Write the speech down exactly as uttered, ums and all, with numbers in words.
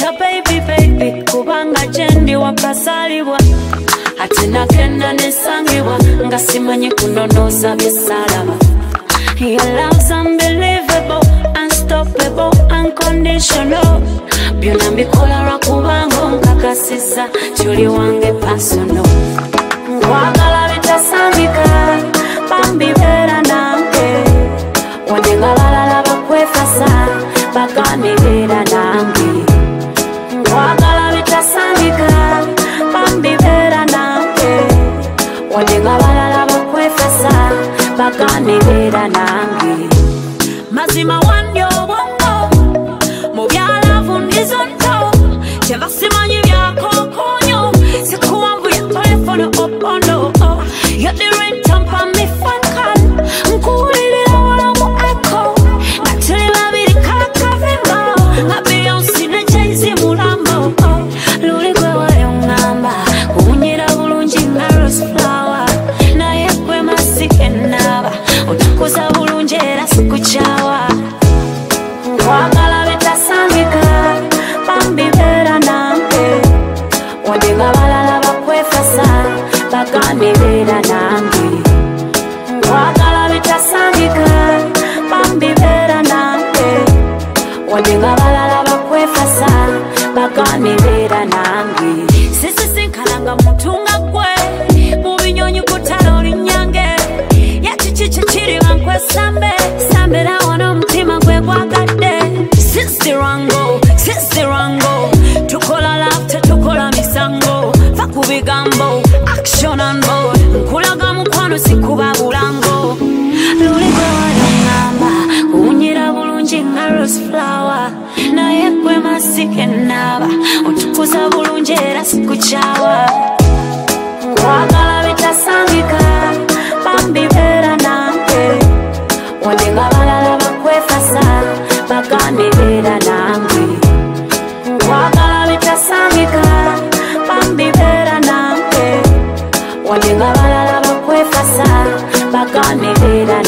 nkwita baby baby kubanga jendi wakasalibwa ate nakenda nesangibwa nga simanyi kunonoza byesalaba. Your love's unbelievable, unstoppable, unconditional. Byonna mbikola lwakubanga nkakasisa tuli wange personal. Nkwagala bitasangika bambi beera nange wadde nga balala bakwefasa bagane beera nange. Nkwagala bitasangika bambi beera nange wadde nga balala bakwefasa bagane beera nange. Mazima wanyo obwongo mu byalavu ndizo nto kyeva simanyi byakokonyo sikuwanvu ya telefono opondo. You're the ringtone for me phone call nkuwulirira wala mu echo nga tuli babiri kakavimbo nga Beyonce ne Jay-Z mulambo. Luli gwe wayongamba kuwunyira bulungi nga rose flower naye gwe masike naba otukuza bulungi era sikukyawa. Nkwagala bitasangika bambi beera nange wadde nga balala bakwefasa bagane beera nange. Nkwagala bitasangika bambi beera nange wadde nga balala bakwefasa bagane beera nange. Sisisinkalanga muntu nga gwe mu binyonyi kutalo linyange yakiki kikiri bankwesambe sambera wano omutima gwe gwagadde. Sisirango sisirango tukola love tetukola misango va ku bigambo action on board nkulaga mukwano sikuba bulango. Luli gwe wayongamba kuwunyira bulungi nga rose flower naye gwe masike naba otukuza bulungi era sikukyawa. Nkwagala bitasangika bambi beera nange wadde nga balala bakwefasa bagane beera nange. Nkwagala bitasangika bambi beera nange wadde nga balala bakwefasa bagane beera